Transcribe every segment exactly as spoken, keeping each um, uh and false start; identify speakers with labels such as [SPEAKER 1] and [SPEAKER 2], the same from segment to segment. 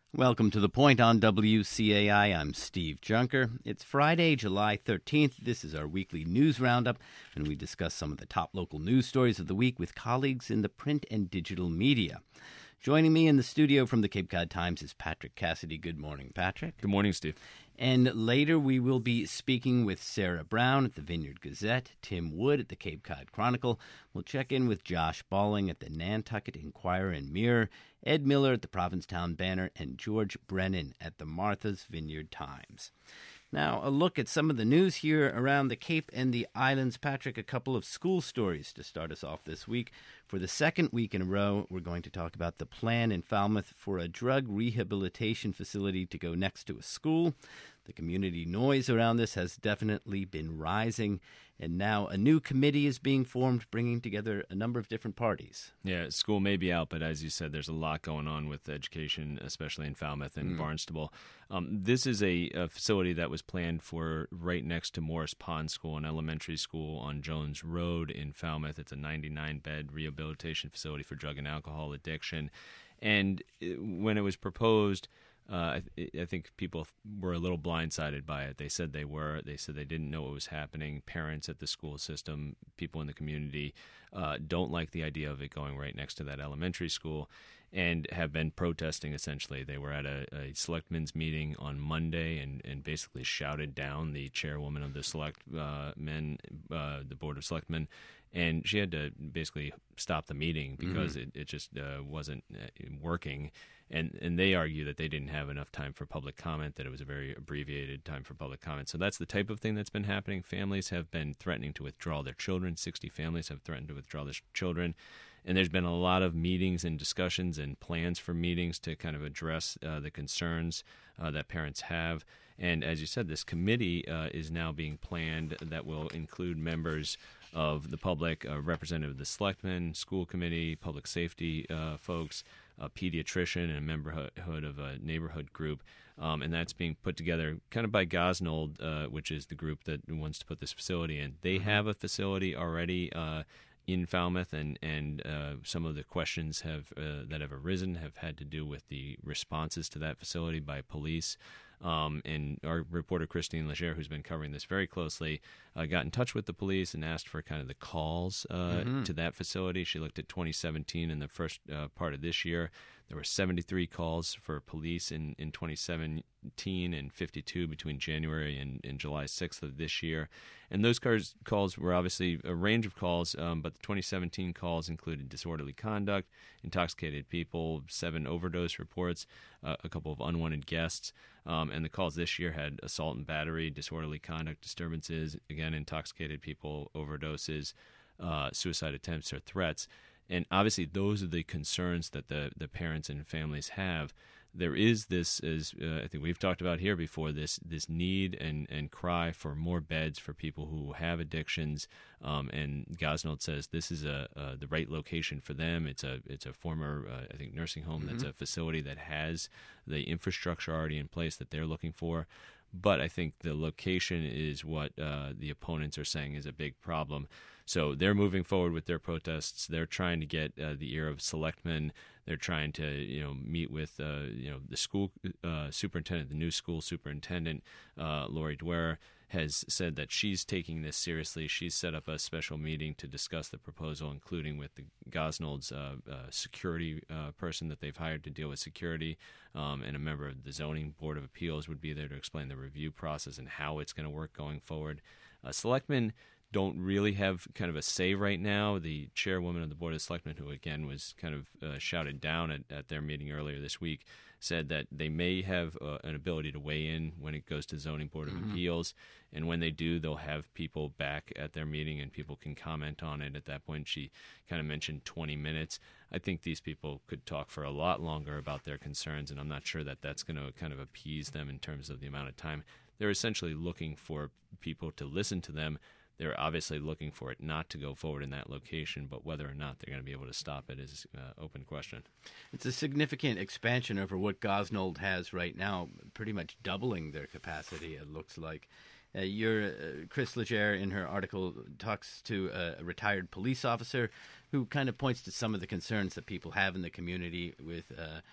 [SPEAKER 1] Welcome to The Point on W C A I. I'm Steve Junker. It's Friday, July thirteenth. This is our weekly news roundup, and we discuss some of the top local news stories of the week with colleagues in the print and digital media. Joining me in the studio from the Cape Cod Times is Patrick Cassidy. Good morning, Patrick.
[SPEAKER 2] Good morning, Steve.
[SPEAKER 1] And later we will be speaking with Sarah Brown at the Vineyard Gazette, Tim Wood at the Cape Cod Chronicle. We'll check in with Josh Balling at the Nantucket Inquirer and Mirror, Ed Miller at the Provincetown Banner, and George Brennan at the Martha's Vineyard Times. Now, a look at some of the news here around the Cape and the Islands. Patrick, a couple of school stories to start us off this week. For the second week in a row, we're going to talk about the plan in Falmouth for a drug rehabilitation facility to go next to a school. The community noise around this has definitely been rising, and now a new committee is being formed, bringing together a number of different parties.
[SPEAKER 2] Yeah, school may be out, but as you said, there's a lot going on with education, especially in Falmouth and mm. Barnstable. Um, this is a, a facility that was planned for right next to Morris Pond School, an elementary school on Jones Road in Falmouth. It's a ninety-nine bed rehabilitation facility for drug and alcohol addiction. And when it was proposed, Uh, I, I think people were a little blindsided by it. They said they were. They said they didn't know what was happening. Parents at the school system, people in the community uh, don't like the idea of it going right next to that elementary school and have been protesting, essentially. They were at a, a selectmen's meeting on Monday and, and basically shouted down the chairwoman of the select uh, men, uh, the Board of Selectmen, and she had to basically stop the meeting because mm-hmm. it, it just uh, wasn't working. And and they argue that they didn't have enough time for public comment, that it was a very abbreviated time for public comment. So that's the type of thing that's been happening. Families have been threatening to withdraw their children. sixty families have threatened to withdraw their children. And there's been a lot of meetings and discussions and plans for meetings to kind of address uh, the concerns uh, that parents have. And as you said, this committee uh, is now being planned that will include members of the public, a representative of the selectmen, school committee, public safety uh, folks, a pediatrician, and a memberhood of a neighborhood group. Um, and that's being put together kind of by Gosnold, uh, which is the group that wants to put this facility in. They have a facility already uh, in Falmouth, and, and uh, some of the questions have uh, that have arisen have had to do with the responses to that facility by police. Um, and our reporter, Christine Leger, who's been covering this very closely, uh, got in touch with the police and asked for kind of the calls uh, mm-hmm. to that facility. She looked at twenty seventeen and the first uh, part of this year. There were seventy-three calls for police in, in twenty seventeen and fifty-two between January and, and July sixth of this year. And those cars, calls were obviously a range of calls, um, but the twenty seventeen calls included disorderly conduct, intoxicated people, seven overdose reports, uh, a couple of unwanted guests. Um, and the calls this year had assault and battery, disorderly conduct disturbances, again, intoxicated people, overdoses, uh, suicide attempts or threats. And obviously those are the concerns that the, the parents and families have. There is this, as uh, I think we've talked about here before, this this need and, and cry for more beds for people who have addictions. Um, and Gosnold says this is a, a the right location for them. It's a it's a former uh, I think nursing home mm-hmm. that's a facility that has the infrastructure already in place that they're looking for. But I think the location is what uh, the opponents are saying is a big problem. So they're moving forward with their protests. They're trying to get uh, the ear of selectmen. They're trying to, you know, meet with, uh, you know, the school uh, superintendent, the new school superintendent, uh, Lori Dwyer, has said that she's taking this seriously. She's set up a special meeting to discuss the proposal, including with the Gosnold's uh, uh, security uh, person that they've hired to deal with security, um, and a member of the Zoning Board of Appeals would be there to explain the review process and how it's going to work going forward. Uh, selectmen don't really have kind of a say right now. The chairwoman of the Board of Selectmen, who again was kind of uh, shouted down at, at their meeting earlier this week, said that they may have uh, an ability to weigh in when it goes to Zoning Board of mm-hmm. Appeals, and when they do, they'll have people back at their meeting and people can comment on it. At that point, she kind of mentioned twenty minutes. I think these people could talk for a lot longer about their concerns, and I'm not sure that that's going to kind of appease them in terms of the amount of time. They're essentially looking for people to listen to them. They're obviously looking for it not to go forward in that location, but whether or not they're going to be able to stop it is an uh, open question.
[SPEAKER 1] It's a significant expansion over what Gosnold has right now, pretty much doubling their capacity, it looks like. Uh, your uh, Chris Leger, in her article, talks to a, a retired police officer who kind of points to some of the concerns that people have in the community with uh,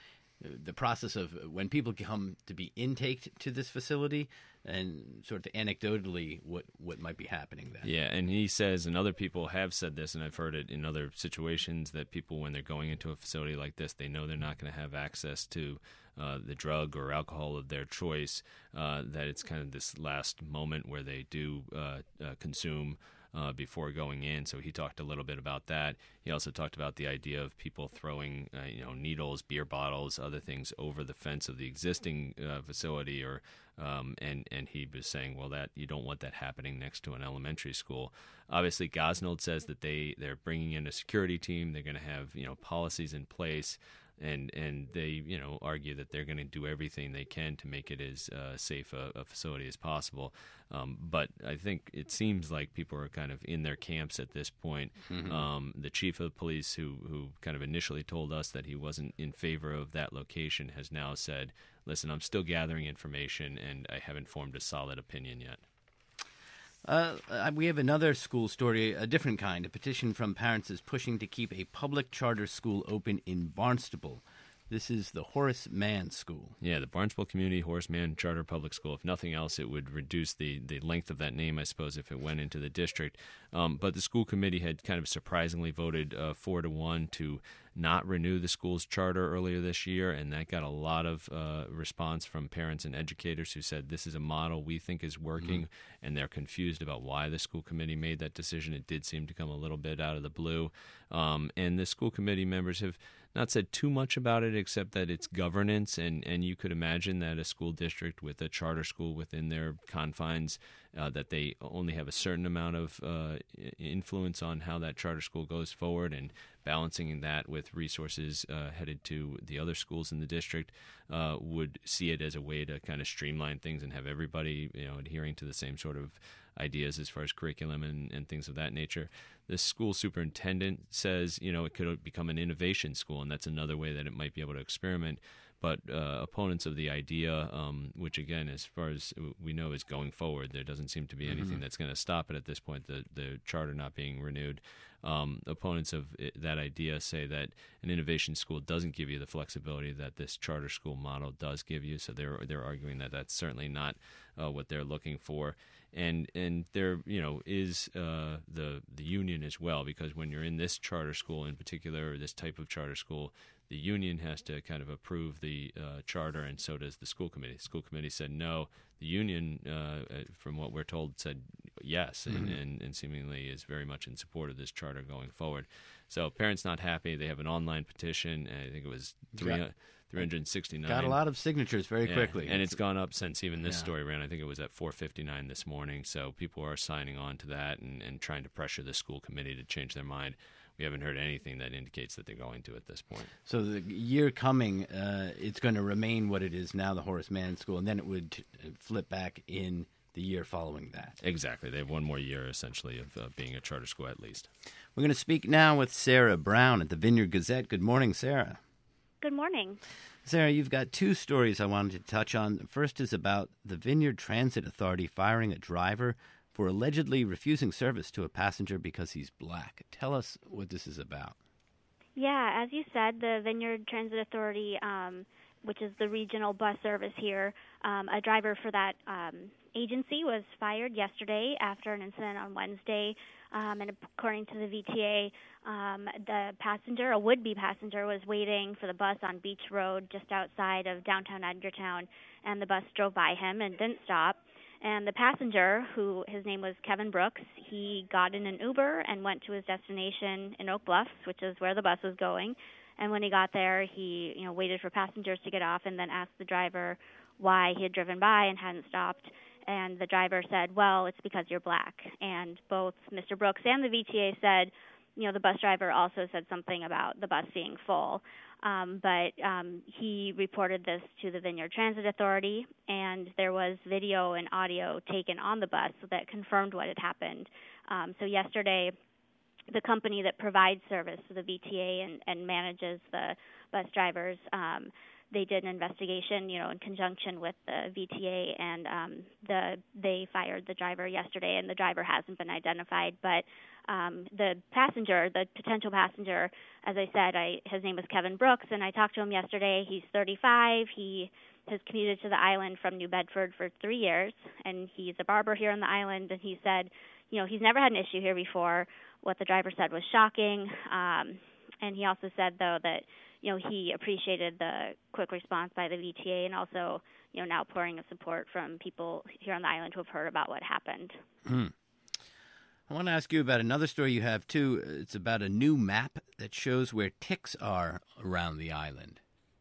[SPEAKER 1] the process of when people come to be intaked to this facility, and sort of anecdotally what, what might be happening then.
[SPEAKER 2] Yeah, and he says, and other people have said this, and I've heard it in other situations, that people, when they're going into a facility like this, they know they're not going to have access to uh, the drug or alcohol of their choice, uh, that it's kind of this last moment where they do uh, uh, consume Uh, before going in. So he talked a little bit about that. He also talked about the idea of people throwing, uh, you know, needles, beer bottles, other things over the fence of the existing uh, facility, or um, and and he was saying, well, that you don't want that happening next to an elementary school. Obviously, Gosnold says that they they're bringing in a security team. They're going to have, you know, policies in place. And and they, you know, argue that they're going to do everything they can to make it as uh, safe a, a facility as possible. Um, but I think it seems like people are kind of in their camps at this point. Mm-hmm. Um, the chief of police, who, who kind of initially told us that he wasn't in favor of that location, has now said, listen, I'm still gathering information, and I haven't formed a solid opinion yet.
[SPEAKER 1] Uh, we have another school story, a different kind. A petition from parents is pushing to keep a public charter school open in Barnstable. This is the Horace Mann School.
[SPEAKER 2] Yeah, the Barnstable Community Horace Mann Charter Public School. If nothing else, it would reduce the, the length of that name, I suppose, if it went into the district. Um, but the school committee had kind of surprisingly voted uh, four to one to not renew the school's charter earlier this year, and that got a lot of uh, response from parents and educators who said this is a model we think is working, mm-hmm. and they're confused about why the school committee made that decision. It did seem to come a little bit out of the blue, um, and the school committee members have not said too much about it, except that it's governance, and, and you could imagine that a school district with a charter school within their confines, uh, that they only have a certain amount of uh, influence on how that charter school goes forward, and balancing that with resources uh, headed to the other schools in the district uh, would see it as a way to kind of streamline things and have everybody, you know, adhering to the same sort of ideas as far as curriculum and, and things of that nature. The school superintendent says, you know, it could become an innovation school, and that's another way that it might be able to experiment. But uh, opponents of the idea, um, which again, as far as we know, is going forward, there doesn't seem to be anything mm-hmm. that's going to stop it at this point, the, the charter not being renewed. Um, opponents of it, that idea say that an innovation school doesn't give you the flexibility that this charter school model does give you. So they're they're arguing that that's certainly not uh, what they're looking for. And and there, you know, is uh, the the union as well, because when you're in this charter school in particular, or this type of charter school, the union has to kind of approve the uh, charter, and so does the school committee. The school committee said no. The union, uh, from what we're told, said yes, and, mm-hmm. and, and seemingly is very much in support of this charter going forward. So parents not happy. They have an online petition, and I think it was three hundred sixty-nine.
[SPEAKER 1] Got a lot of signatures very
[SPEAKER 2] yeah,
[SPEAKER 1] quickly.
[SPEAKER 2] And it's gone up since even this
[SPEAKER 1] yeah.
[SPEAKER 2] story ran. I think it was at four fifty-nine this morning. So people are signing on to that and, and trying to pressure the school committee to change their mind. We haven't heard anything that indicates that they're going to at this point.
[SPEAKER 1] So the year coming, uh, it's going to remain what it is now, the Horace Mann School, and then it would flip back in the year following that.
[SPEAKER 2] Exactly. They have one more year, essentially, of uh, being a charter school at least.
[SPEAKER 1] We're going to speak now with Sarah Brown at the Vineyard Gazette. Good morning, Sarah.
[SPEAKER 3] Good morning.
[SPEAKER 1] Sarah, you've got two stories I wanted to touch on. The first is about the Vineyard Transit Authority firing a driver for allegedly refusing service to a passenger because he's black. Tell us what this is about.
[SPEAKER 3] Yeah, as you said, the Vineyard Transit Authority, um, which is the regional bus service here, um, a driver for that um, agency was fired yesterday after an incident on Wednesday. Um, and according to the V T A, um, the passenger, a would-be passenger, was waiting for the bus on Beach Road just outside of downtown Edgartown, and the bus drove by him and didn't stop. And the passenger, who his name was Kevin Brooks, he got in an Uber and went to his destination in Oak Bluffs, which is where the bus was going. And when he got there, he, you know, waited for passengers to get off and then asked the driver why he had driven by and hadn't stopped. And the driver said, well, it's because you're black. And both Mister Brooks and the V T A said, you know, the bus driver also said something about the bus being full. Um, but um, he reported this to the Vineyard Transit Authority, and there was video and audio taken on the bus that confirmed what had happened. Um, so yesterday, the company that provides service to the V T A and, and manages the bus drivers um, they did an investigation, you know, in conjunction with the V T A, and um, the they fired the driver yesterday, and the driver hasn't been identified. But um, the passenger, the potential passenger, as I said, I, his name was Kevin Brooks, and I talked to him yesterday. He's thirty-five. He has commuted to the island from New Bedford for three years, and he's a barber here on the island, and he said, you know, he's never had an issue here before. What the driver said was shocking, um, and he also said, though, that, you know, he appreciated the quick response by the V T A, and also, you know, now pouring of support from people here on the island who have heard about what happened.
[SPEAKER 1] Hmm. I want to ask you about another story you have, too. It's about a new map that shows where ticks are around the island.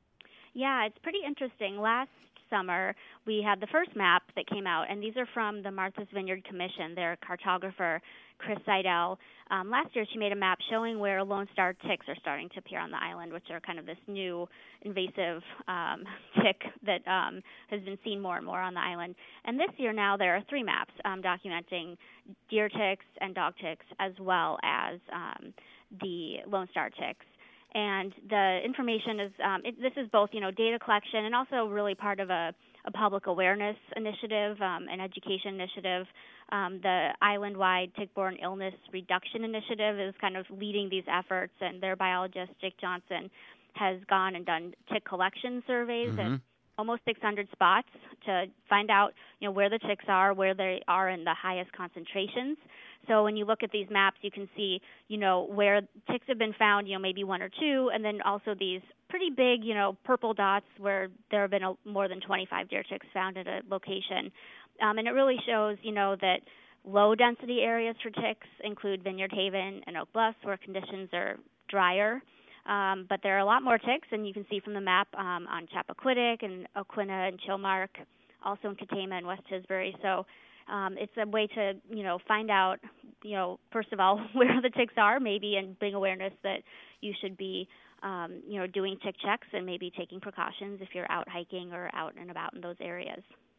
[SPEAKER 3] Yeah, it's pretty interesting. Last summer, we had the first map that came out, and these are from the Martha's Vineyard Commission. Their cartographer, Chris Seidel. Um, last year, she made a map showing where Lone Star ticks are starting to appear on the island, which are kind of this new invasive um, tick that um, has been seen more and more on the island. And this year now, there are three maps um, documenting deer ticks and dog ticks, as well as um, the Lone Star ticks. And the information is, um, it, this is both, you know, data collection and also really part of a, a public awareness initiative, um, an education initiative. Um, the island-wide tick-borne illness reduction initiative is kind of leading these efforts, and their biologist, Jake Johnson, has gone and done tick collection surveys mm-hmm. at almost six hundred spots to find out, you know, where the ticks are, where they are in the highest concentrations. So when you look at these maps, you can see, you know, where ticks have been found, you know, maybe one or two, and then also these pretty big, you know, purple dots where there have been a, more than twenty-five deer ticks found at a location. Um, and it really shows, you know, that low-density areas for ticks include Vineyard Haven and Oak Bluffs, where conditions are drier. Um, but there are a lot more ticks, and you can see from the map um, on Chappaquiddick and Oquina and Chilmark, also in Katama and West Tisbury. So Um, it's a way to, you know, find out, you know, first of all, where the ticks are, maybe, and bring awareness that you should be, um, you know, doing tick checks and maybe taking precautions if you're out hiking or out and about in those areas.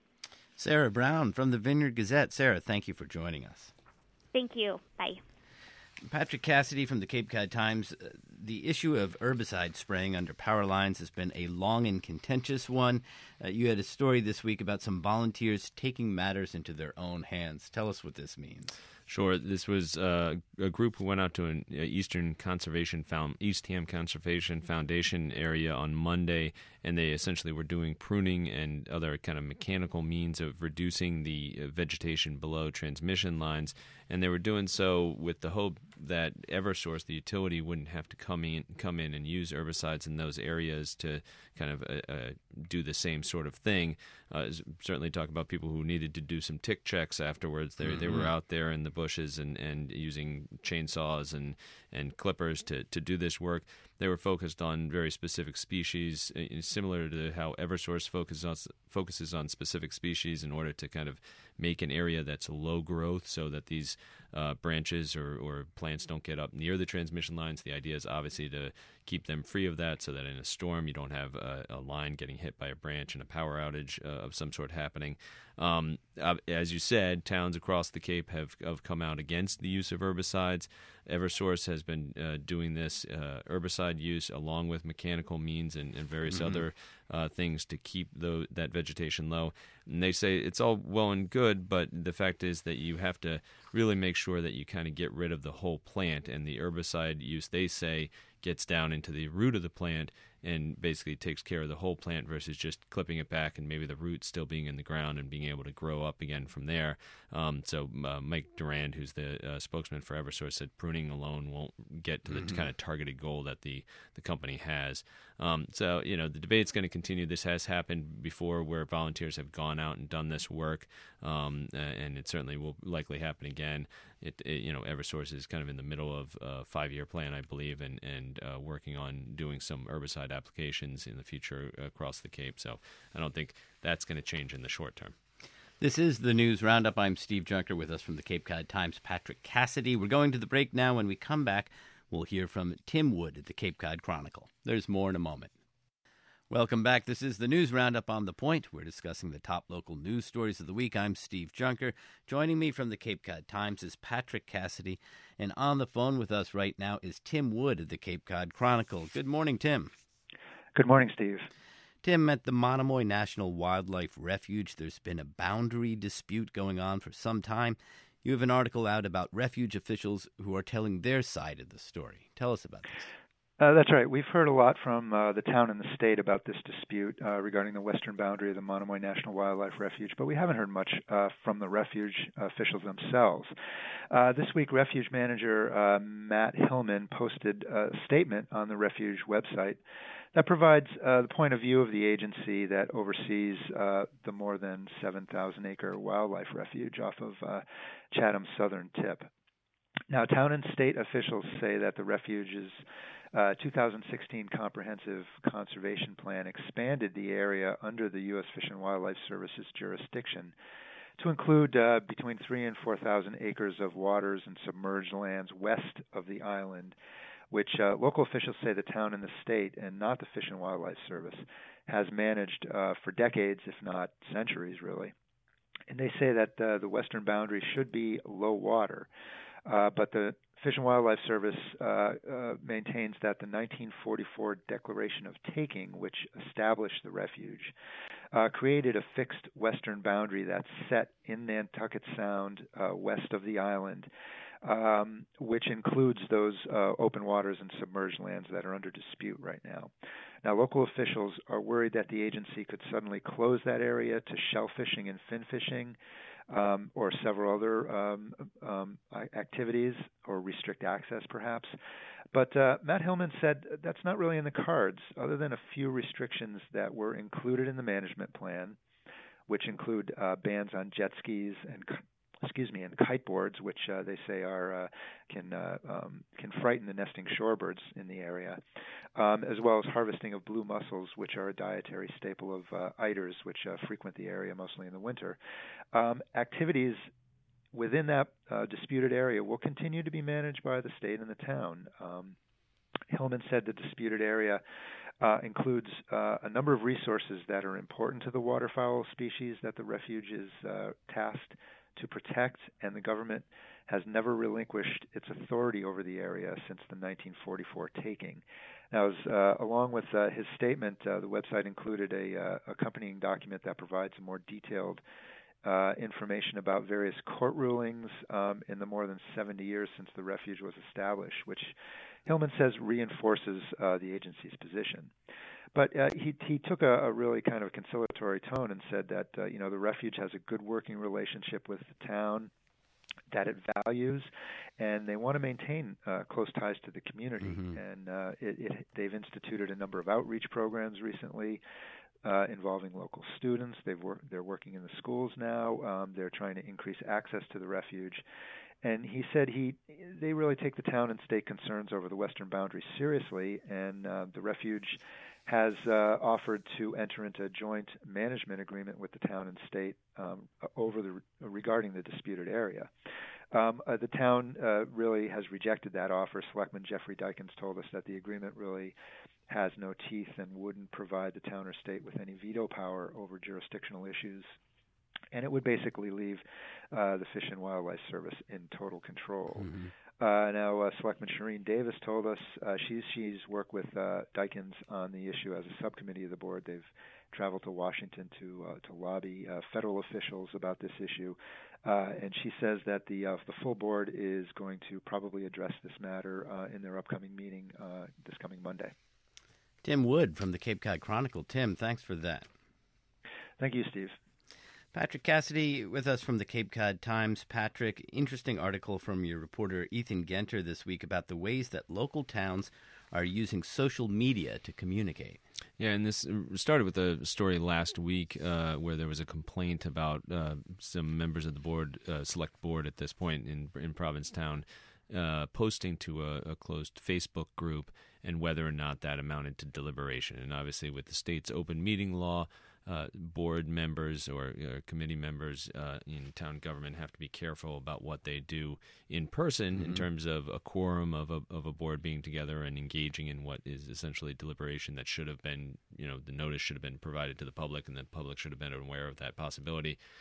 [SPEAKER 1] Sarah Brown from the Vineyard Gazette. Sarah, thank you for joining us.
[SPEAKER 3] Thank you. Bye.
[SPEAKER 1] Patrick Cassidy from the Cape Cod Times. Uh, the issue of herbicide spraying under power lines has been a long and contentious one. Uh, you had a story this week about some volunteers taking matters into their own hands. Tell us what this means.
[SPEAKER 2] Sure. This was uh, a group who went out to an uh, Eastern Conservation Found Eastham Conservation Foundation area on Monday, and they essentially were doing pruning and other kind of mechanical means of reducing the uh, vegetation below transmission lines. And they were doing so with the hope that Eversource, the utility, wouldn't have to come in, come in and use herbicides in those areas to kind of uh, uh, do the same sort of thing. Uh, certainly talk about people who needed to do some tick checks afterwards. They mm-hmm. they were out there in the bushes and, and using chainsaws and, and clippers to, to do this work. They were focused on very specific species, uh, similar to how Eversource focuses on, focuses on specific species in order to kind of make an area that's low growth so that these uh, branches or, or plants don't get up near the transmission lines. The idea is obviously to keep them free of that so that in a storm you don't have a, a line getting hit by a branch and a power outage uh, of some sort happening. Um, uh, as you said, towns across the Cape have, have come out against the use of herbicides. Eversource has been uh, doing this uh, herbicide use along with mechanical means and, and various mm-hmm. other uh, things to keep the, that vegetation low. And they say it's all well and good, but the fact is that you have to really make sure that you kind of get rid of the whole plant. And the herbicide use, they say, gets down into the root of the plant and basically takes care of the whole plant versus just clipping it back and maybe the roots still being in the ground and being able to grow up again from there. Um, so uh, Mike Durand, who's the uh, spokesman for Eversource, said pruning alone won't get to the mm-hmm. kind of targeted goal that the, the company has. Um, so, you know, the debate's going to continue. This has happened before where volunteers have gone out and done this work, um, and it certainly will likely happen again. It, it, you know, Eversource is kind of in the middle of a five-year plan, I believe, and, and uh, working on doing some herbicide applications in the future across the Cape. So I don't think that's going to change in the short term.
[SPEAKER 1] This is the News Roundup. I'm Steve Junker. With us from the Cape Cod Times, Patrick Cassidy. We're going to the break now. When we come back, we'll hear from Tim Wood at the Cape Cod Chronicle. There's more in a moment. Welcome back. This is the News Roundup on The Point. We're discussing the top local news stories of the week. I'm Steve Junker. Joining me from the Cape Cod Times is Patrick Cassidy. And on the phone with us right now is Tim Wood at the Cape Cod Chronicle. Good morning, Tim.
[SPEAKER 4] Good morning, Steve.
[SPEAKER 1] Tim, at the Monomoy National Wildlife Refuge, there's been a boundary dispute going on for some time. You have an article out about refuge officials who are telling their side of the story. Tell us about this.
[SPEAKER 4] Uh, that's right. We've heard a lot from uh, the town and the state about this dispute uh, regarding the western boundary of the Monomoy National Wildlife Refuge, but we haven't heard much uh, from the refuge officials themselves. Uh, this week, refuge manager uh, Matt Hillman posted a statement on the refuge website that provides uh, the point of view of the agency that oversees uh, the more than seven thousand acre wildlife refuge off of uh, Chatham's southern tip. Now, town and state officials say that the refuge's uh, two thousand sixteen Comprehensive Conservation Plan expanded the area under the U S Fish and Wildlife Service's jurisdiction to include uh, between three and four thousand acres of waters and submerged lands west of the island, which uh, local officials say the town and the state, and not the Fish and Wildlife Service, has managed uh, for decades, if not centuries, really. And they say that uh, the western boundary should be low water. Uh, but the Fish and Wildlife Service uh, uh, maintains that the nineteen forty-four Declaration of Taking, which established the refuge, uh, created a fixed western boundary that's set in Nantucket Sound uh, west of the island, um, which includes those uh, open waters and submerged lands that are under dispute right now. Now, local officials are worried that the agency could suddenly close that area to shell fishing and fin fishing, Um, or several other um, um, activities, or restrict access, perhaps. But uh, Matt Hillman said that's not really in the cards, other than a few restrictions that were included in the management plan, which include uh, bans on jet skis and excuse me, and kiteboards, which uh, they say are uh, can uh, um, can frighten the nesting shorebirds in the area, um, as well as harvesting of blue mussels, which are a dietary staple of uh, eiders, which uh, frequent the area mostly in the winter. Um, activities within that uh, disputed area will continue to be managed by the state and the town. Um, Hillman said the disputed area uh, includes uh, a number of resources that are important to the waterfowl species that the refuge is uh, tasked to protect, and the government has never relinquished its authority over the area since the nineteen forty-four taking. Now, as, uh, along with uh, his statement, uh, the website included a uh, accompanying document that provides more detailed uh, information about various court rulings um, in the more than seventy years since the refuge was established, which Hillman says reinforces uh, the agency's position. But uh, he he took a, a really kind of conciliatory tone and said that uh, you know the refuge has a good working relationship with the town that it values, and they want to maintain uh, close ties to the community. Mm-hmm. And uh, it, it, they've instituted a number of outreach programs recently uh, involving local students. They've work, they're working in the schools now. Um, they're trying to increase access to the refuge. And he said he they really take the town and state concerns over the western boundary seriously, and uh, the refuge has uh, offered to enter into a joint management agreement with the town and state um, over the regarding the disputed area. Um, uh, the town uh, really has rejected that offer. Selectman Jeffrey Dykins told us that the agreement really has no teeth and wouldn't provide the town or state with any veto power over jurisdictional issues, and it would basically leave uh, the Fish and Wildlife Service in total control. Mm-hmm. Uh, now, uh, Selectman Shireen Davis told us uh, she's she's worked with uh, Dykins on the issue as a subcommittee of the board. They've traveled to Washington to uh, to lobby uh, federal officials about this issue, uh, and she says that the uh, the full board is going to probably address this matter uh, in their upcoming meeting uh, this coming Monday.
[SPEAKER 1] Tim Wood from the Cape Cod Chronicle. Tim, thanks for that.
[SPEAKER 4] Thank you, Steve.
[SPEAKER 1] Patrick Cassidy with us from the Cape Cod Times. Patrick, interesting article from your reporter Ethan Genter this week about the ways that local towns are using social media to communicate.
[SPEAKER 2] Yeah, and this started with a story last week uh, where there was a complaint about uh, some members of the board, uh, select board at this point in in Provincetown, uh, posting to a, a closed Facebook group, and whether or not that amounted to deliberation. And obviously with the state's open meeting law, Uh, board members or uh, committee members uh, in town government have to be careful about what they do in person mm-hmm. in terms of a quorum of a, of a board being together and engaging in what is essentially deliberation that should have been, you know, the notice should have been provided to the public, and the public should have been aware of that possibility.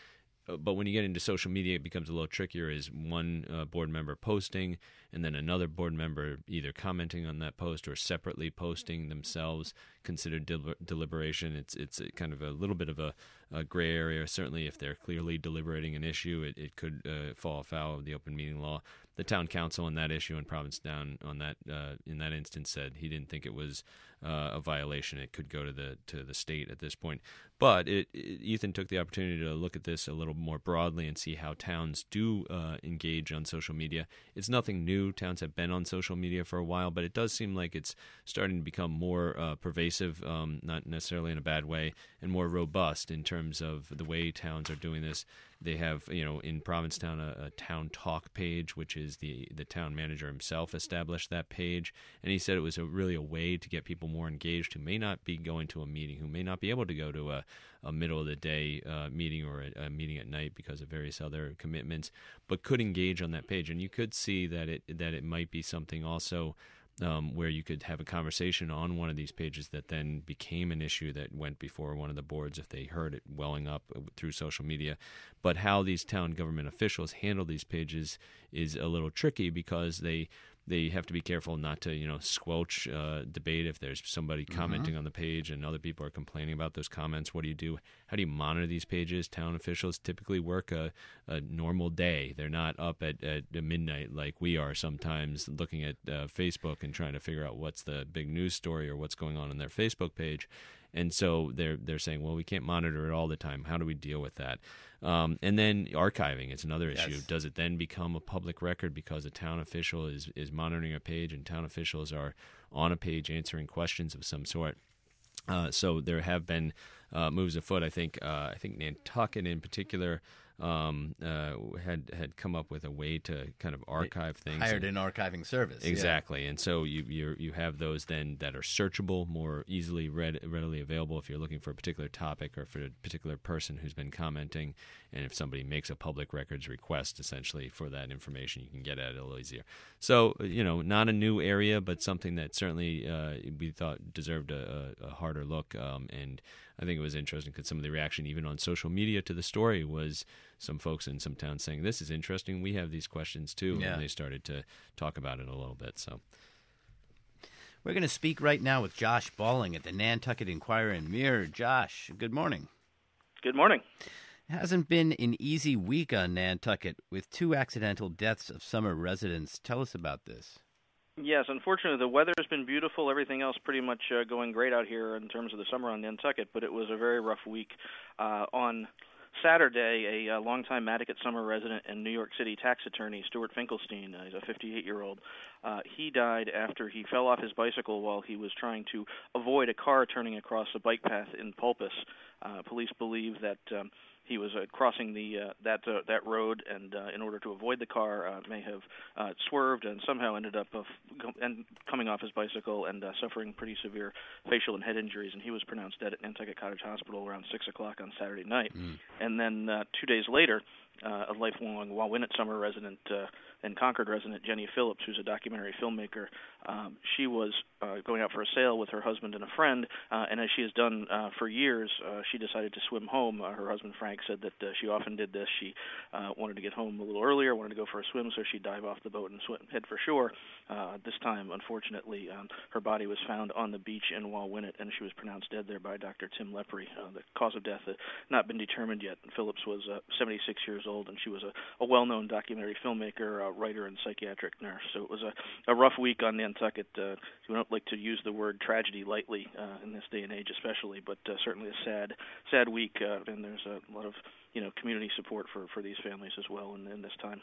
[SPEAKER 2] but when you get into social media, it becomes a little trickier. Is one uh, board member posting, and then another board member either commenting on that post or separately posting themselves considered del- deliberation. It's it's a kind of a little bit of a, a gray area. Certainly, if they're clearly deliberating an issue, it, it could uh, fall afoul of the open meeting law. The town council on that issue in Provincetown on that uh, in that instance said he didn't think it was uh, a violation. It could go to the to the state at this point. But it, it, Ethan took the opportunity to look at this a little more broadly and see how towns do uh, engage on social media. It's nothing new. Towns have been on social media for a while, but it does seem like it's starting to become more uh, pervasive, um, not necessarily in a bad way, and more robust in terms of the way towns are doing this. They have, you know, in Provincetown, a, a town talk page, which is the, the town manager himself established that page. And he said it was a, really a way to get people more engaged who may not be going to a meeting, who may not be able to go to a, a middle-of-the-day uh, meeting or a, a meeting at night because of various other commitments, but could engage on that page. And you could see that it that it might be something also Um, where you could have a conversation on one of these pages that then became an issue that went before one of the boards if they heard it welling up through social media. But how these town government officials handle these pages is a little tricky because they they have to be careful not to, you know, squelch uh, debate. If there's somebody commenting mm-hmm. on the page and other people are complaining about those comments, what do you do? How do you monitor these pages? Town officials typically work a, a normal day. They're not up at, at midnight like we are sometimes looking at uh, Facebook and trying to figure out what's the big news story or what's going on on their Facebook page. And so they're they're saying, well, we can't monitor it all the time. How do we deal with that? Um, and then archiving, it's another issue. Yes. Does it then become a public record because a town official is, is monitoring a page and town officials are on a page answering questions of some sort? Uh, so there have been uh, moves afoot. I think uh, I think Nantucket in particular um, uh, had had come up with a way to kind of archive
[SPEAKER 1] they
[SPEAKER 2] things.
[SPEAKER 1] Hired an archiving service.
[SPEAKER 2] Exactly,
[SPEAKER 1] yeah.
[SPEAKER 2] And so you you you have those then that are searchable, more easily read, readily available if you're looking for a particular topic or for a particular person who's been commenting. And if somebody makes a public records request, essentially for that information, you can get at it a little easier. So you know, not a new area, but something that certainly uh, we thought deserved a, a harder look. Um, and I think it was interesting because some of the reaction, even on social media, to the story was some folks in some towns saying, "This is interesting. We have these questions too," yeah. And they started to talk about it a little bit. So
[SPEAKER 1] we're going to speak right now with Josh Balling at the Nantucket Enquirer and Mirror. Josh, good morning.
[SPEAKER 5] Good morning.
[SPEAKER 1] It hasn't been an easy week on Nantucket with two accidental deaths of summer residents. Tell us about this.
[SPEAKER 5] Yes, unfortunately, the weather has been beautiful. Everything else pretty much uh, going great out here in terms of the summer on Nantucket, but it was a very rough week. Uh, on Saturday, a, a longtime Matticat summer resident and New York City tax attorney, Stuart Finkelstein, uh, he's a fifty-eight-year-old, uh, he died after he fell off his bicycle while he was trying to avoid a car turning across a bike path in Pulpus. Uh, police believe that um, he was uh, crossing the uh, that uh, that road, and uh, in order to avoid the car, uh, may have uh, swerved and somehow ended up of and coming off his bicycle and uh, suffering pretty severe facial and head injuries. And he was pronounced dead at Nantucket Cottage Hospital around six o'clock on Saturday night. Mm. And then uh, two days later, uh, a lifelong Wauwinet summer resident uh, and Concord resident, Jenny Phillips, who's a documentary filmmaker, um, she was uh, going out for a sail with her husband and a friend, uh, and as she has done uh, for years, uh, she decided to swim home. Uh, her husband, Frank, said that uh, she often did this. She uh, wanted to get home a little earlier, wanted to go for a swim, so she'd dive off the boat and swim, head for shore. Uh, this time, unfortunately, um, her body was found on the beach in Wauwinet, and she was pronounced dead there by Doctor Tim Lepre. Uh, the cause of death had not been determined yet. Phillips was uh, seventy-six years old, and she was a, a well-known documentary filmmaker, uh, writer, and psychiatric nurse. So it was a, a rough week on Nantucket. Uh, we don't like to use the word tragedy lightly uh, in this day and age, especially, but uh, certainly a sad, sad week. Uh, and there's a lot of, you know, community support for, for these families as well in, in this time.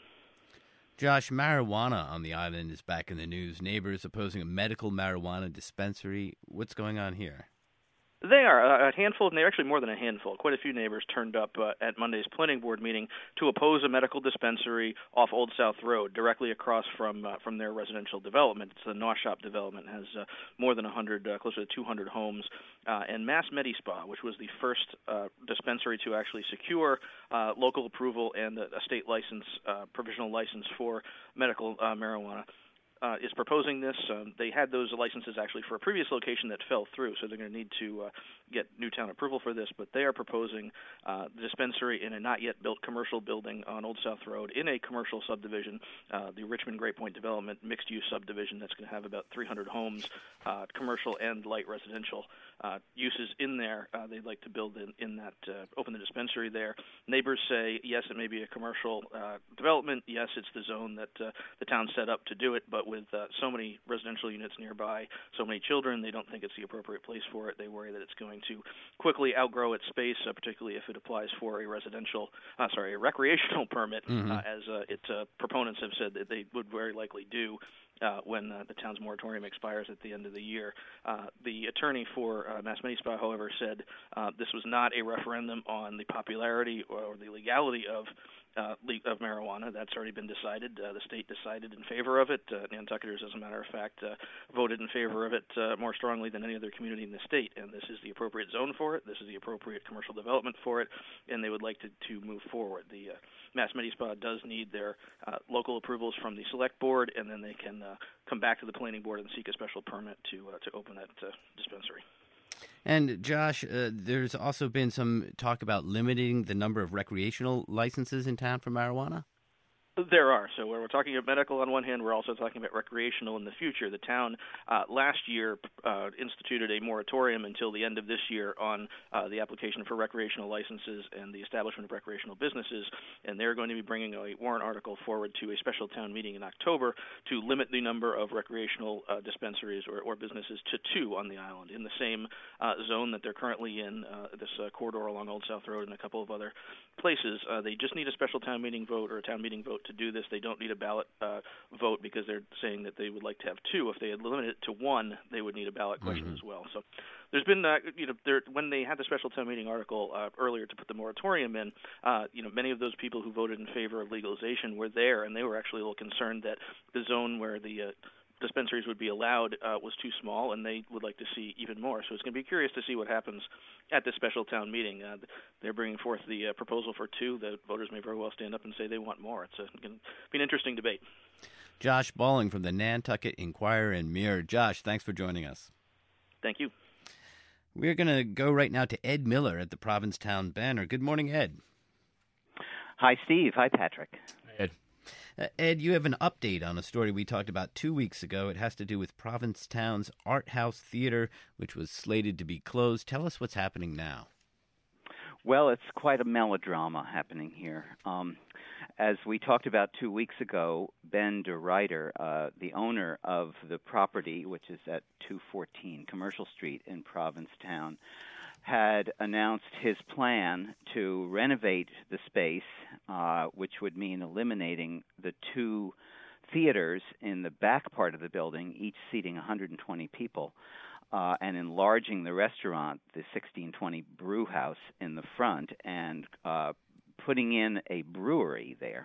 [SPEAKER 1] Josh, marijuana on the island is back in the news. Neighbors opposing a medical marijuana dispensary. What's going on here?
[SPEAKER 5] They are. A handful, and they're actually more than a handful. Quite a few neighbors turned up uh, at Monday's planning board meeting to oppose a medical dispensary off Old South Road, directly across from uh, from their residential development. It's the Naushop development. It has uh, more than one hundred, uh, closer to two hundred homes. Uh, and Mass MediSpa, which was the first uh, dispensary to actually secure uh, local approval and a, a state license, uh, provisional license for medical uh, marijuana, uh, is proposing this. Um, they had those licenses actually for a previous location that fell through, so they're going to need to uh, get Newtown approval for this. But they are proposing uh, the dispensary in a not yet built commercial building on Old South Road in a commercial subdivision, uh, the Richmond Great Point Development mixed-use subdivision that's going to have about three hundred homes, uh, commercial and light residential uh, uses in there. Uh, they'd like to build in, in that, uh, open the dispensary there. Neighbors say, yes, it may be a commercial uh, development. Yes, it's the zone that uh, the town set up to do it, but with uh, so many residential units nearby, so many children, they don't think it's the appropriate place for it. They worry that it's going to quickly outgrow its space, uh, particularly if it applies for a residential, uh, sorry, a recreational permit, mm-hmm. uh, as uh, its uh, proponents have said that they would very likely do uh, when uh, the town's moratorium expires at the end of the year. Uh, the attorney for uh, Mass Medi-Spa, however, said uh, this was not a referendum on the popularity or, or the legality of Uh, of marijuana. That's already been decided. Uh, the state decided in favor of it. Uh, Nantucketers, as a matter of fact, uh, voted in favor of it uh, more strongly than any other community in the state, and this is the appropriate zone for it. This is the appropriate commercial development for it, and they would like to, to move forward. The uh, Mass Medi-Spa does need their uh, local approvals from the Select Board, and then they can uh, come back to the Planning Board and seek a special permit to uh, to open that uh, dispensary.
[SPEAKER 1] And, Josh, uh, there's also been some talk about limiting the number of recreational licenses in town for marijuana?
[SPEAKER 5] There are. So when we're talking about medical on one hand, we're also talking about recreational in the future. The town uh, last year uh, instituted a moratorium until the end of this year on uh, the application for recreational licenses and the establishment of recreational businesses, and they're going to be bringing a warrant article forward to a special town meeting in October to limit the number of recreational uh, dispensaries or, or businesses to two on the island in the same uh, zone that they're currently in, uh, this uh, corridor along Old South Road and a couple of other places. Uh, they just need a special town meeting vote or a town meeting vote to do this. They don't need a ballot uh, vote because they're saying that they would like to have two. If they had limited it to one, they would need a ballot question mm-hmm. as well. So there's been, uh, you know, there, when they had the special town meeting article uh, earlier to put the moratorium in, uh, you know, many of those people who voted in favor of legalization were there, and they were actually a little concerned that the zone where the uh, dispensaries would be allowed uh, was too small, and they would like to see even more. So it's going to be curious to see what happens at this special town meeting. Uh, they're bringing forth the uh, proposal for two. The voters may very well stand up and say they want more. It's uh, going to be an interesting debate.
[SPEAKER 1] Josh Balling from the Nantucket Inquirer and Mirror. Josh, thanks for joining us.
[SPEAKER 5] Thank you.
[SPEAKER 1] We're going to go right now to Ed Miller at the Provincetown Banner. Good morning, Ed.
[SPEAKER 6] Hi, Steve. Hi, Patrick.
[SPEAKER 2] Hi, Ed.
[SPEAKER 1] Uh, Ed, you have an update on a story we talked about two weeks ago. It has to do with Provincetown's Art House Theater, which was slated to be closed. Tell us what's happening now.
[SPEAKER 6] Well, it's quite a melodrama happening here. Um, as we talked about two weeks ago, Ben DeRuyter, uh, the owner of the property, which is at two fourteen Commercial Street in Provincetown, had announced his plan to renovate the space, uh, which would mean eliminating the two theaters in the back part of the building, each seating one hundred twenty people, uh, and enlarging the restaurant, the sixteen twenty Brew House, in the front, and uh, putting in a brewery there.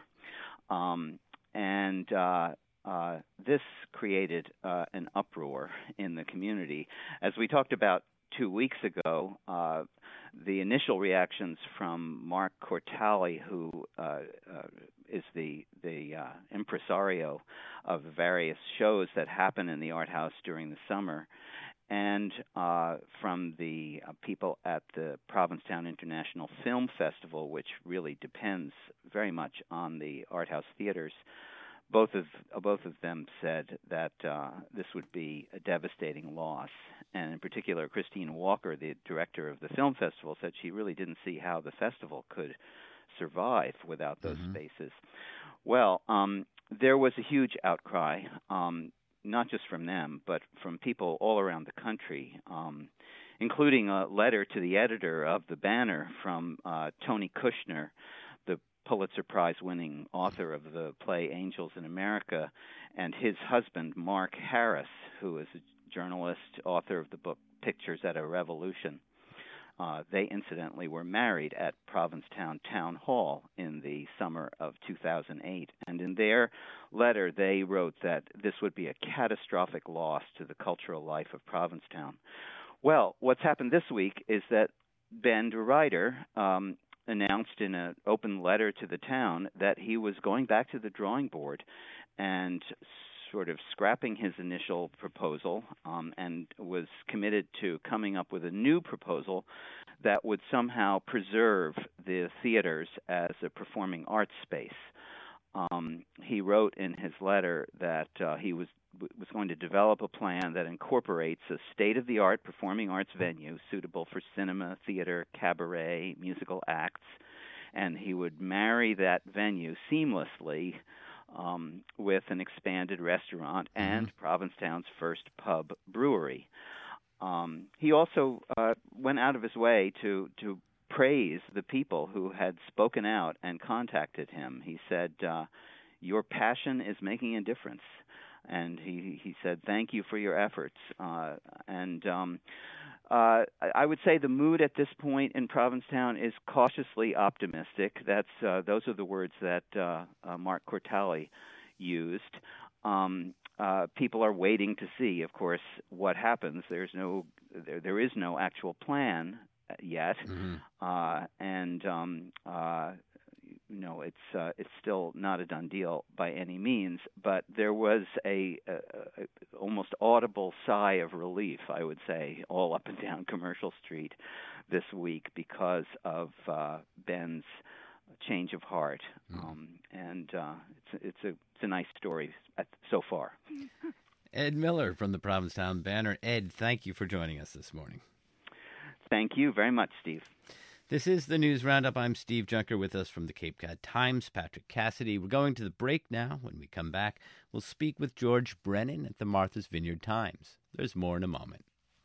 [SPEAKER 6] Um, and uh, uh, this created uh, an uproar in the community. As we talked about two weeks ago, uh, the initial reactions from Mark Cortali, who uh, uh, is the the uh, impresario of the various shows that happen in the Art House during the summer, and uh, from the uh, people at the Provincetown International Film Festival, which really depends very much on the Art House theaters. Both of uh, both of them said that uh, this would be a devastating loss. And in particular, Christine Walker, the director of the film festival, said she really didn't see how the festival could survive without those mm-hmm. spaces. Well, um, there was a huge outcry, um, not just from them, but from people all around the country, um, including a letter to the editor of the Banner from uh, Tony Kushner, the Pulitzer Prize-winning author of the play Angels in America, and his husband, Mark Harris, who is a journalist, author of the book Pictures at a Revolution. Uh, they incidentally were married at Provincetown Town Hall in the summer of two thousand eight. And in their letter, they wrote that this would be a catastrophic loss to the cultural life of Provincetown. Well, what's happened this week is that Ben DeRuyter um, announced in an open letter to the town that he was going back to the drawing board and sort of scrapping his initial proposal um, and was committed to coming up with a new proposal that would somehow preserve the theaters as a performing arts space. Um, he wrote in his letter that uh, he was was going to develop a plan that incorporates a state-of-the-art performing arts venue suitable for cinema, theater, cabaret, musical acts, and he would marry that venue seamlessly um, with an expanded restaurant and mm-hmm. Provincetown's first pub brewery. Um, he also uh, went out of his way to, to praise the people who had spoken out and contacted him. He said, uh, your passion is making a difference. And he, he said, thank you for your efforts. Uh, and um, uh, I would say the mood at this point in Provincetown is cautiously optimistic. That's uh, those are the words that uh, uh, Mark Cortale used. Um, uh, people are waiting to see, of course, what happens. There's no, there, there is no actual plan yet, mm-hmm. uh, and um, uh, you know, it's uh, it's still not a done deal by any means. But there was a, a, a almost audible sigh of relief, I would say, all up and down Commercial Street this week because of uh, Ben's change of heart, mm-hmm. um, and uh, it's it's a it's a nice story at, so far.
[SPEAKER 1] Ed Miller from the Provincetown Banner. Ed, thank you for joining us this morning.
[SPEAKER 6] Thank you very much, Steve.
[SPEAKER 1] This is the News Roundup. I'm Steve Junker. With us from the Cape Cod Times, Patrick Cassidy. We're going to the break now. When we come back, we'll speak with George Brennan at the Martha's Vineyard Times. There's more in a moment.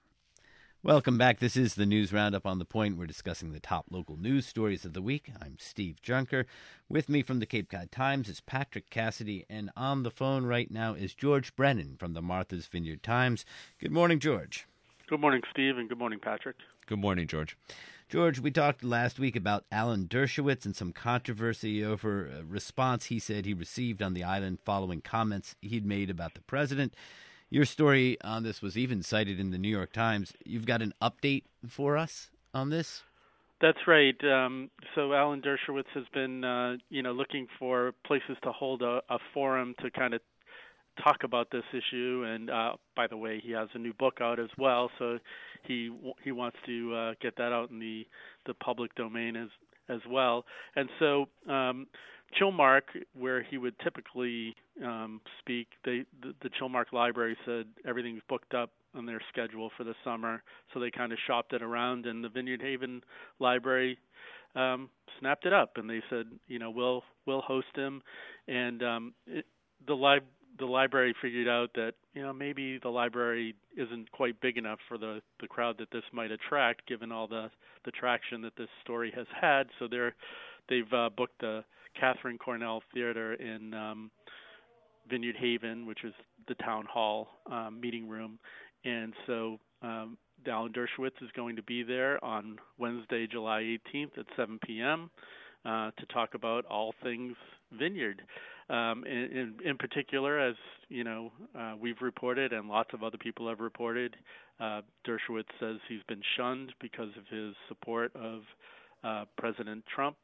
[SPEAKER 1] Welcome back. This is the News Roundup on The Point. We're discussing the top local news stories of the week. I'm Steve Junker. With me from the Cape Cod Times is Patrick Cassidy, and on the phone right now is George Brennan from the Martha's Vineyard Times. Good morning, George.
[SPEAKER 7] Good morning, Steve, and good morning, Patrick.
[SPEAKER 2] Good morning, George.
[SPEAKER 1] George, we talked last week about Alan Dershowitz and some controversy over a response he said he received on the island following comments he'd made about the president. Your story on this was even cited in the New York Times. You've got an update for us on this?
[SPEAKER 7] That's right. Um, so Alan Dershowitz has been, uh, you know, looking for places to hold a, a forum to kind of talk about this issue. And uh, by the way, he has a new book out as well, so he he wants to uh, get that out in the, the public domain as as well. And so um, Chilmark, where he would typically um, speak, they, the, the Chilmark Library said everything's booked up on their schedule for the summer, so they kind of shopped it around, and the Vineyard Haven Library um, snapped it up, and they said, you know, we'll we'll host him, and um, it, the library. The library figured out that, you know, maybe the library isn't quite big enough for the, the crowd that this might attract, given all the, the traction that this story has had. So they're they've uh, booked the Catherine Cornell Theater in um, Vineyard Haven, which is the town hall um, meeting room, and so um, Alan Dershowitz is going to be there on Wednesday, July eighteenth at seven p.m. Uh, to talk about all things vineyard. Um, in, in, in particular, as you know, uh, we've reported, and lots of other people have reported, uh, Dershowitz says he's been shunned because of his support of uh, President Trump.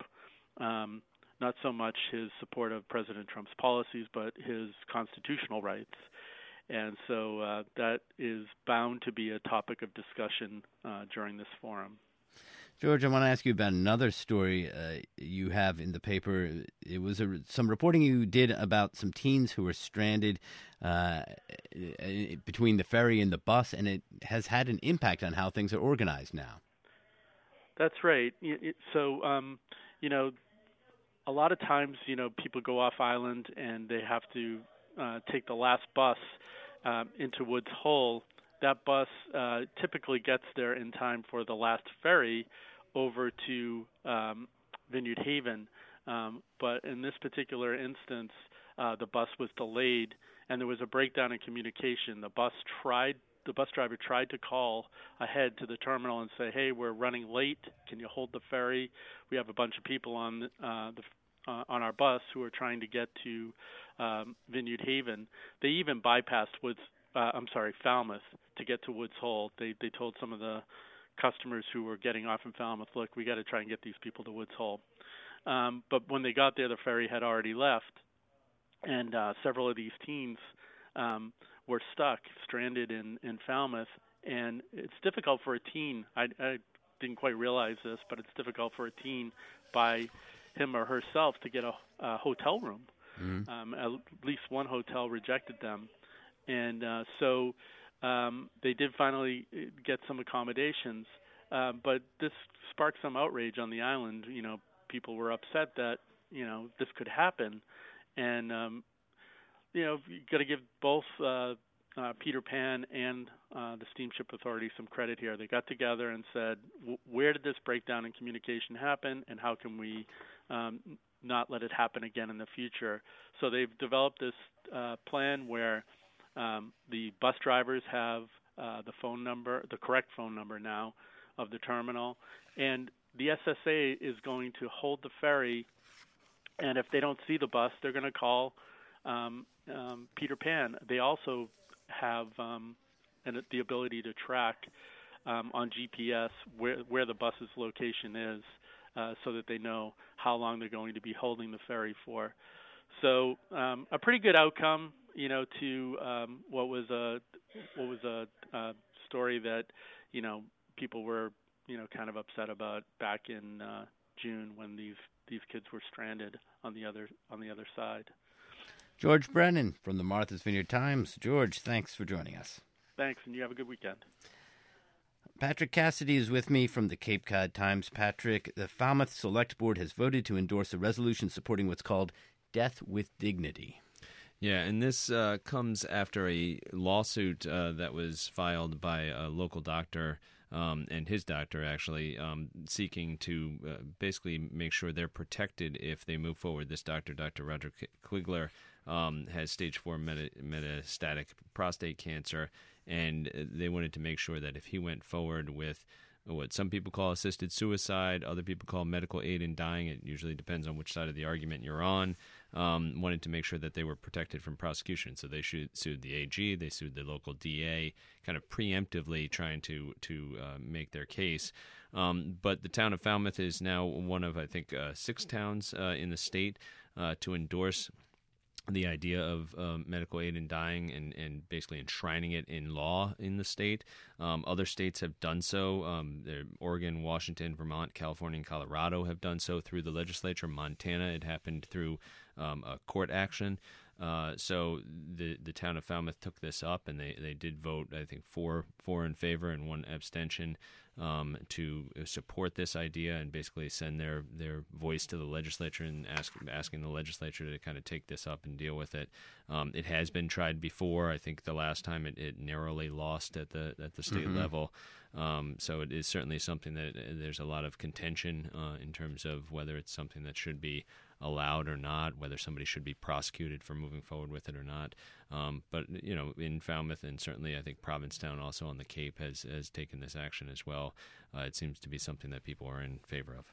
[SPEAKER 7] Um, not so much his support of President Trump's policies, but his constitutional rights. And so uh, that is bound to be a topic of discussion uh, during this forum.
[SPEAKER 1] George, I want to ask you about another story uh, you have in the paper. It was a, some reporting you did about some teens who were stranded uh, between the ferry and the bus, and it has had an impact on how things are organized now.
[SPEAKER 7] That's right. So, um, you know, a lot of times, you know, people go off island and they have to uh, take the last bus um, into Woods Hole. That bus uh, typically gets there in time for the last ferry over to um, Vineyard Haven. Um, but in this particular instance, uh, the bus was delayed, and there was a breakdown in communication. The bus tried, the bus driver tried to call ahead to the terminal and say, "Hey, we're running late. Can you hold the ferry? We have a bunch of people on uh, the uh, on our bus who are trying to get to um, Vineyard Haven." They even bypassed Woods. Uh, I'm sorry, Falmouth to get to Woods Hole. They they told some of the customers who were getting off in Falmouth, look, we got to try and get these people to Woods Hole. Um, but when they got there, the ferry had already left, and uh, several of these teens um, were stuck, stranded in, in Falmouth. And it's difficult for a teen. I, I didn't quite realize this, but it's difficult for a teen by him or herself to get a, a hotel room. Mm-hmm. Um, at least one hotel rejected them. And uh, so um, they did finally get some accommodations. Uh, but this sparked some outrage on the island. You know, people were upset that, you know, this could happen. And, um, you know, you got to give both uh, uh, Peter Pan and uh, the Steamship Authority some credit here. They got together and said, w- where did this breakdown in communication happen, and how can we um, not let it happen again in the future? So they've developed this uh, plan where um, the bus drivers have uh, the phone number, the correct phone number now of the terminal, and the S S A is going to hold the ferry, and if they don't see the bus, they're going to call um, um, Peter Pan. They also have um, an, the ability to track um, on G P S where, where the bus's location is, uh, so that they know how long they're going to be holding the ferry for. So um, a pretty good outcome, you know, to um, what was a what was a, a story that, you know, people were, you know, kind of upset about back in uh, June when these these kids were stranded on the other on the other side.
[SPEAKER 1] George Brennan from the Martha's Vineyard Times. George, thanks for joining us.
[SPEAKER 7] Thanks, and you have a good weekend.
[SPEAKER 1] Patrick Cassidy is with me from the Cape Cod Times. Patrick, the Falmouth Select Board has voted to endorse a resolution supporting what's called Death with Dignity.
[SPEAKER 2] Yeah, and this uh, comes after a lawsuit uh, that was filed by a local doctor um, and his doctor, actually, um, seeking to uh, basically make sure they're protected if they move forward. This doctor, Doctor Roger Quigler, um, has stage four meta- metastatic prostate cancer, and they wanted to make sure that if he went forward with what some people call assisted suicide, other people call medical aid in dying, it usually depends on which side of the argument you're on, um, wanted to make sure that they were protected from prosecution. So they sued the A G, they sued the local D A, kind of preemptively trying to, to uh, make their case. Um, but the town of Falmouth is now one of, I think, uh, six towns uh, in the state uh, to endorse the idea of uh, medical aid in dying and, and basically enshrining it in law in the state. Um, other states have done so. Um, Oregon, Washington, Vermont, California, and Colorado have done so through the legislature. Montana, it happened through um, a court action. Uh, so the the town of Falmouth took this up, and they, they did vote, I think, four four in favor and one abstention um, to support this idea and basically send their, their voice to the legislature and ask asking the legislature to kind of take this up and deal with it. Um, it has been tried before. I think the last time it, it narrowly lost at the at the state mm-hmm. level. Um, so it is certainly something that uh, there's a lot of contention uh, in terms of whether it's something that should be allowed or not, whether somebody should be prosecuted for moving forward with it or not. Um, but, you know, in Falmouth and certainly I think Provincetown also on the Cape has, has taken this action as well. Uh, it seems to be something that people are in favor of.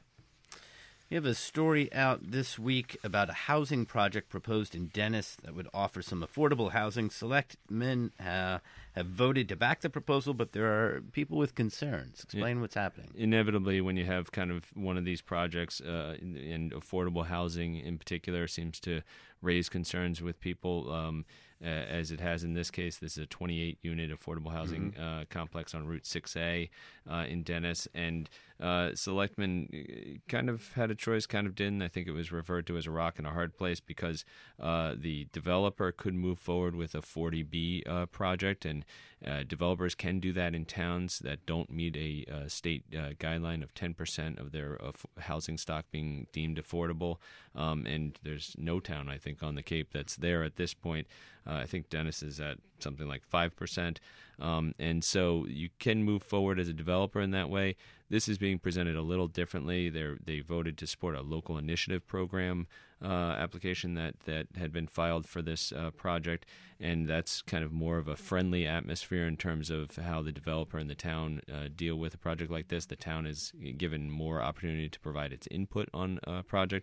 [SPEAKER 1] You have a story out this week about a housing project proposed in Dennis that would offer some affordable housing. Selectmen uh, have voted to back the proposal, but there are people with concerns. Explain it, what's happening.
[SPEAKER 2] Inevitably, when you have kind of one of these projects, uh, and affordable housing in particular seems to raise concerns with people, um, uh, as it has in this case. This is a twenty-eight unit affordable housing mm-hmm. uh, complex on Route six A uh, in Dennis, and uh, selectmen kind of had a choice, kind of didn't. I think it was referred to as a rock and a hard place because uh, the developer could move forward with a forty B uh, project, and uh, developers can do that in towns that don't meet a uh, state uh, guideline of ten percent of their uh, housing stock being deemed affordable, um, and there's no town, I think, on the Cape that's there at this point. Uh, I think Dennis is at something like five percent. Um, and so you can move forward as a developer in that way. This is being presented a little differently. They're, they voted to support a local initiative program uh, application that, that had been filed for this uh, project, and that's kind of more of a friendly atmosphere in terms of how the developer and the town uh, deal with a project like this. The town is given more opportunity to provide its input on a project.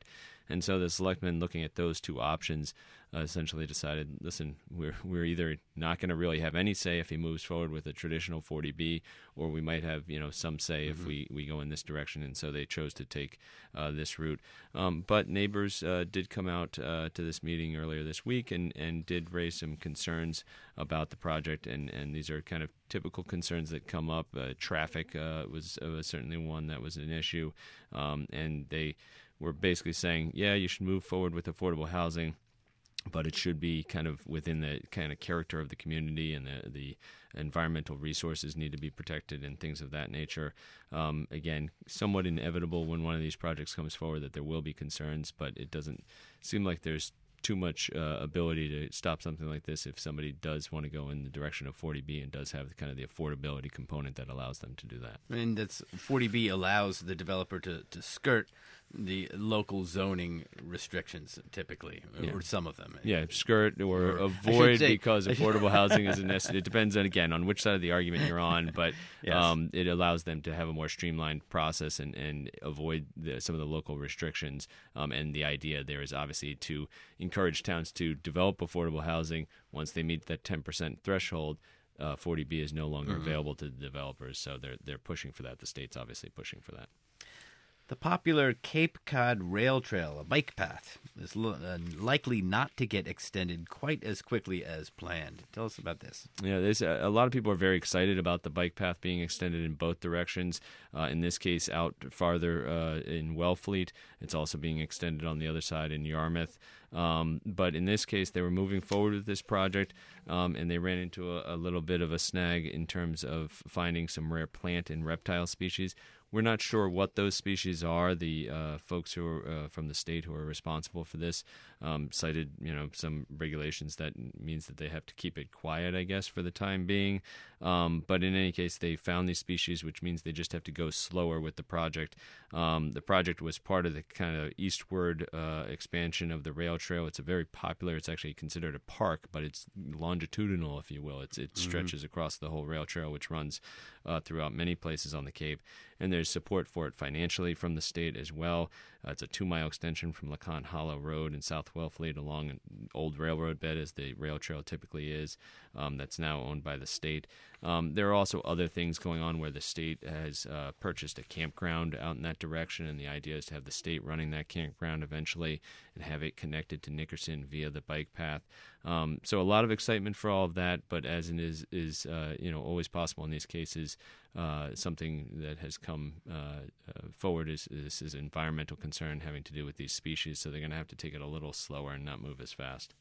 [SPEAKER 2] And so the selectmen, looking at those two options, uh, essentially decided, listen, we're we're either not going to really have any say if he moves forward with a traditional forty B, or we might have, you know, some say mm-hmm. if we, we go in this direction. And so they chose to take uh, this route. Um, but neighbors uh, did come out uh, to this meeting earlier this week and, and did raise some concerns about the project. And, and these are kind of typical concerns that come up. Uh, traffic uh, was, uh, was certainly one that was an issue. Um, and they were basically saying, yeah, you should move forward with affordable housing, but it should be kind of within the kind of character of the community, and the, the environmental resources need to be protected and things of that nature. Um, again, somewhat inevitable when one of these projects comes forward that there will be concerns, but it doesn't seem like there's too much uh, ability to stop something like this if somebody does want to go in the direction of forty B and does have kind of the affordability component that allows them to do that.
[SPEAKER 1] And that's forty B allows the developer to, to skirt the local zoning restrictions, typically,
[SPEAKER 2] yeah.
[SPEAKER 1] or some of them.
[SPEAKER 2] Yeah, skirt or, or avoid say, because affordable housing isn't necessary. It depends, on, again, on which side of the argument you're on, but yes. um, it allows them to have a more streamlined process and, and avoid the, some of the local restrictions. Um, and the idea there is obviously to encourage towns to develop affordable housing. Once they meet that ten percent threshold, uh, forty B is no longer mm-hmm. available to the developers, so they're they're pushing for that. The state's obviously pushing for that.
[SPEAKER 1] The popular Cape Cod Rail Trail, a bike path, is l- uh, likely not to get extended quite as quickly as planned. Tell us about this.
[SPEAKER 2] Yeah, there's a, a lot of people are very excited about the bike path being extended in both directions. Uh, in this case, out farther uh, in Wellfleet. It's also being extended on the other side in Yarmouth. Um, but in this case, they were moving forward with this project, um, and they ran into a, a little bit of a snag in terms of finding some rare plant and reptile species. We're not sure what those species are. The uh, folks who are uh, from the state who are responsible for this um, cited, you know, some regulations that means that they have to keep it quiet, I guess, for the time being. Um, but in any case, they found these species, which means they just have to go slower with the project. Um, the project was part of the kind of eastward uh, expansion of the rail trail. It's a very popular. It's actually considered a park, but it's longitudinal, if you will. It's, it mm-hmm. stretches across the whole rail trail, which runs uh, throughout many places on the Cape. And there's support for it financially from the state as well. Uh, it's a two-mile extension from Lacan Hollow Road in South Wellfleet along an old railroad bed, as the rail trail typically is, um, that's now owned by the state. Um, there are also other things going on where the state has uh, purchased a campground out in that direction, and the idea is to have the state running that campground eventually and have it connected to Nickerson via the bike path. Um, so a lot of excitement for all of that, but as it is, is uh, you know, always possible in these cases, uh, something that has come uh, uh, forward is, is, is environmental concern having to do with these species, so they're going to have to take it a little slower and not move as fast.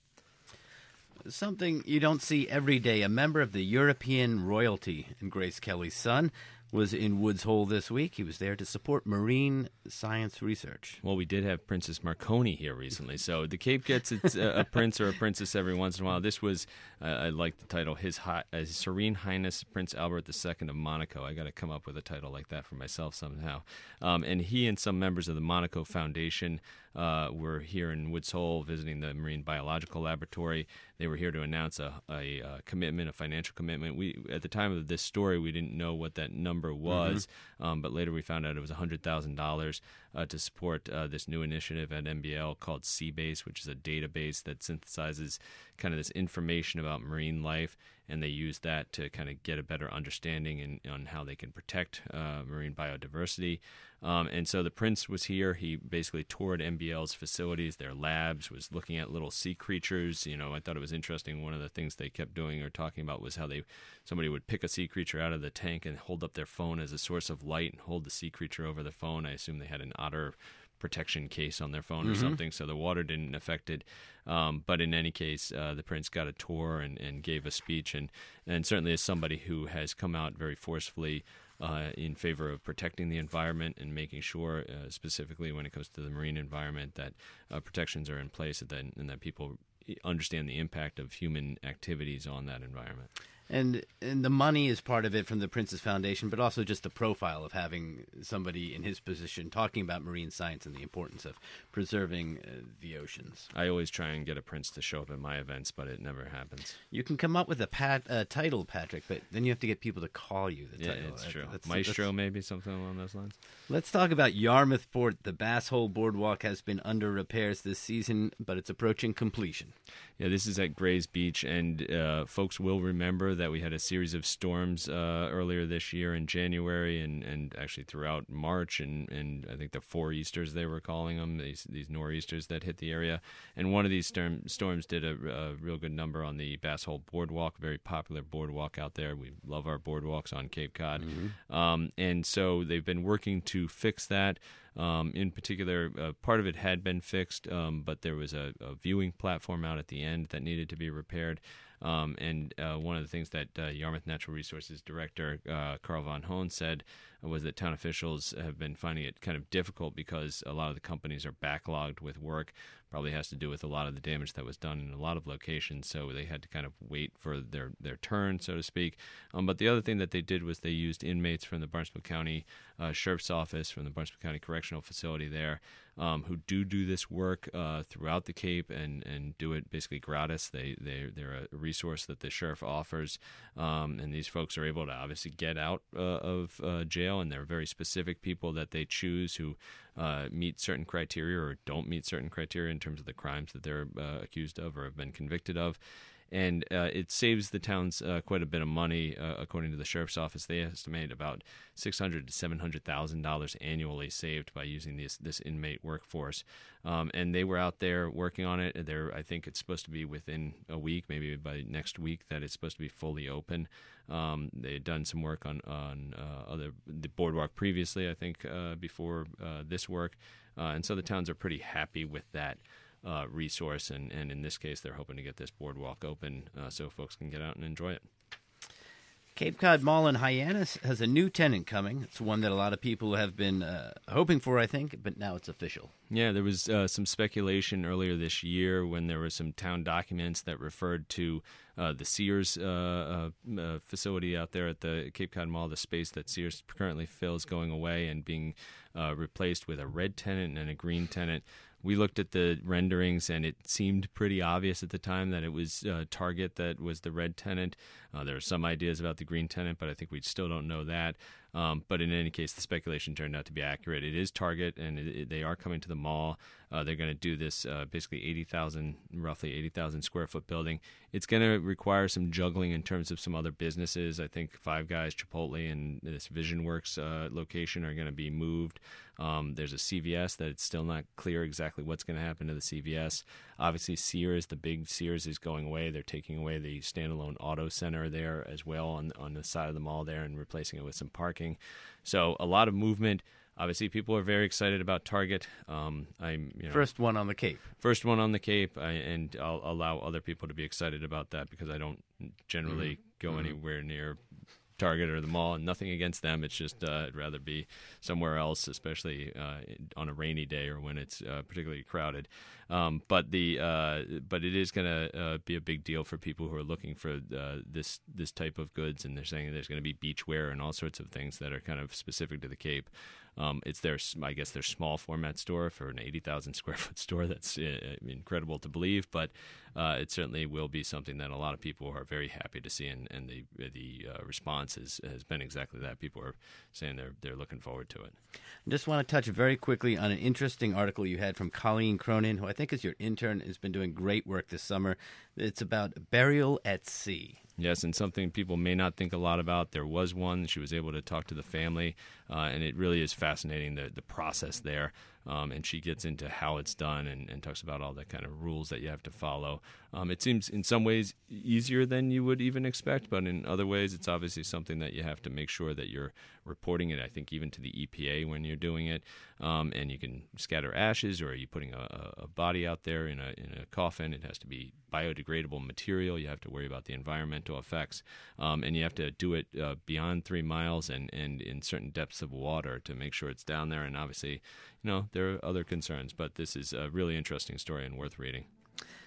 [SPEAKER 1] Something you don't see every day. A member of the European royalty and Grace Kelly's son was in Woods Hole this week. He was there to support marine science research.
[SPEAKER 2] Well, we did have Princess Marconi here recently, so the Cape gets its, uh, a prince or a princess every once in a while. This was, uh, I like the title, His Hi- uh, Serene Highness Prince Albert the Second of Monaco. I got to come up with a title like that for myself somehow. Um, and he and some members of the Monaco Foundation uh, were here in Woods Hole visiting the Marine Biological Laboratory. They were here to announce a, a, a commitment, a financial commitment. We, at the time of this story, we didn't know what that number was, mm-hmm. um, but later we found out it was one hundred thousand dollars uh, to support uh, this new initiative at M B L called Seabase, which is a database that synthesizes kind of this information about marine life, and they use that to kind of get a better understanding in, on how they can protect uh, marine biodiversity. Um, and so the prince was here. He basically toured M B L's facilities, their labs, was looking at little sea creatures. You know, I thought it was interesting. One of the things they kept doing or talking about was how they somebody would pick a sea creature out of the tank and hold up their phone as a source of light and hold the sea creature over the phone. I assume they had an otter protection case on their phone or mm-hmm. something, so the water didn't affect it. Um, but in any case, uh, the prince got a tour and, and gave a speech, and, and certainly as somebody who has come out very forcefully uh, in favor of protecting the environment and making sure, uh, specifically when it comes to the marine environment, that uh, protections are in place and that, and that people understand the impact of human activities on that environment.
[SPEAKER 1] And and the money is part of it from the Princess Foundation, but also just the profile of having somebody in his position talking about marine science and the importance of preserving uh, the oceans.
[SPEAKER 2] I always try and get a prince to show up at my events, but it never happens.
[SPEAKER 1] You can come up with a pat, uh, title, Patrick, but then you have to get people to call you the
[SPEAKER 2] Yeah,
[SPEAKER 1] title.
[SPEAKER 2] it's true.
[SPEAKER 1] That's,
[SPEAKER 2] Maestro,
[SPEAKER 1] that's...
[SPEAKER 2] maybe, something along those lines.
[SPEAKER 1] Let's talk about Yarmouth Port. The Bass Hole Boardwalk has been under repairs this season, but it's approaching completion.
[SPEAKER 2] Yeah, this is at Grays Beach, and uh, folks will remember that we had a series of storms uh, earlier this year in January and, and actually throughout March, and, and I think the four Easters they were calling them, these, these nor'easters that hit the area. And one of these storm, storms did a, a real good number on the Bass Hole Boardwalk, very popular boardwalk out there. We love our boardwalks on Cape Cod. Mm-hmm. Um, and so they've been working to fix that. Um, in particular, uh, part of it had been fixed, um, but there was a, a viewing platform out at the end that needed to be repaired. Um, and uh, one of the things that uh, Yarmouth Natural Resources Director uh, Carl Von Hohn said was that town officials have been finding it kind of difficult because a lot of the companies are backlogged with work. Probably has to do with a lot of the damage that was done in a lot of locations, so they had to kind of wait for their, their turn, so to speak. Um, but the other thing that they did was they used inmates from the Barnstable County uh, Sheriff's Office, from the Barnstable County Correctional Facility there, um, who do do this work uh, throughout the Cape and, and do it basically gratis. They, they, they're a resource that the sheriff offers, um, and these folks are able to obviously get out uh, of uh, jail, and they're very specific people that they choose who uh, meet certain criteria or don't meet certain criteria in terms of the crimes that they're uh, accused of or have been convicted of. And uh, it saves the towns uh, quite a bit of money, uh, according to the sheriff's office. They estimate about six hundred to seven hundred thousand dollars annually saved by using this this inmate workforce. Um, and they were out there working on it. They're, I think it's supposed to be within a week, maybe by next week, that it's supposed to be fully open. Um, they had done some work on on uh, other the boardwalk previously, I think, uh, before uh, this work, uh, and so the towns are pretty happy with that Uh, resource, and, and in this case, they're hoping to get this boardwalk open uh, so folks can get out and enjoy it.
[SPEAKER 1] Cape Cod Mall in Hyannis has a new tenant coming. It's one that a lot of people have been uh, hoping for, I think, but now it's official.
[SPEAKER 2] Yeah, there was uh, some speculation earlier this year when there were some town documents that referred to uh, the Sears uh, uh, uh, facility out there at the Cape Cod Mall, the space that Sears currently fills going away and being uh, replaced with a red tenant and a green tenant. We looked at the renderings, and it seemed pretty obvious at the time that it was uh, Target that was the red tenant. Uh, there are some ideas about the green tenant, but I think we still don't know that. Um, but in any case, the speculation turned out to be accurate. It is Target, and it, it, they are coming to the mall. Uh, they're going to do this uh, basically eighty thousand, roughly eighty thousand square foot building. It's going to require some juggling in terms of some other businesses. I think Five Guys, Chipotle, and this VisionWorks uh, location are going to be moved. Um, there's a C V S that it's still not clear exactly what's going to happen to the C V S. Obviously, Sears, the big Sears, is going away. They're taking away the standalone auto center there as well on on the side of the mall there and replacing it with some parking. So a lot of movement. Obviously, people are very excited about Target. Um, I'm you know,
[SPEAKER 1] First one on the Cape.
[SPEAKER 2] First one on the Cape, I, and I'll allow other people to be excited about that because I don't generally mm-hmm. go mm-hmm. anywhere near Target or the mall, and nothing against them. It's just uh, I'd rather be somewhere else, especially uh, on a rainy day or when it's uh, particularly crowded. Um, but the uh, but it is going to uh, be a big deal for people who are looking for uh, this this type of goods, and they're saying there's going to be beachwear and all sorts of things that are kind of specific to the Cape. Um, it's their, I guess, their small format store for an eighty thousand square foot store. That's uh, incredible to believe, but uh, it certainly will be something that a lot of people are very happy to see, and, and the the uh, response has, has been exactly that. People are saying they're they're looking forward to it.
[SPEAKER 1] I just want to touch very quickly on an interesting article you had from Colleen Cronin, who I think is your intern, has been doing great work this summer. It's about burial at sea.
[SPEAKER 2] Yes, and something people may not think a lot about. There was one. She was able to talk to the family, uh, and it really is fascinating, the, the process there. Um, and she gets into how it's done and, and talks about all the kind of rules that you have to follow. Um, it seems in some ways easier than you would even expect, but in other ways it's obviously something that you have to make sure that you're reporting it, I think, even to the E P A when you're doing it. Um, and you can scatter ashes, or are you putting a, a body out there in a in a coffin? It has to be biodegradable material. You have to worry about the environmental effects. Um, and you have to do it uh, beyond three miles and, and in certain depths of water to make sure it's down there. And obviously, you know, there are other concerns, but this is a really interesting story and worth reading.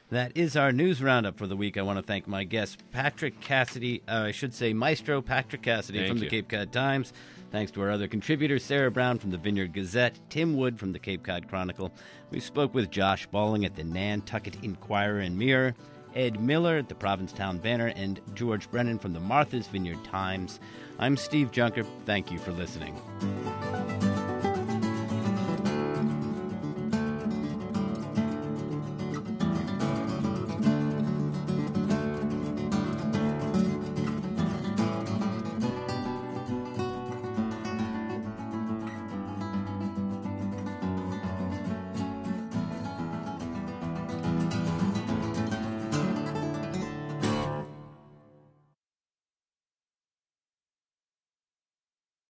[SPEAKER 1] That is our news roundup for the week. I want to thank my guest, Patrick Cassidy, uh, I should say Maestro Patrick Cassidy
[SPEAKER 2] Thank
[SPEAKER 1] from
[SPEAKER 2] you.
[SPEAKER 1] the Cape Cod Times. Thanks to our other contributors, Sarah Brown from the Vineyard Gazette, Tim Wood from the Cape Cod Chronicle. We spoke with Josh Balling at the Nantucket Inquirer and Mirror, Ed Miller at the Provincetown Banner, and George Brennan from the Martha's Vineyard Times. I'm Steve Junker. Thank you for listening.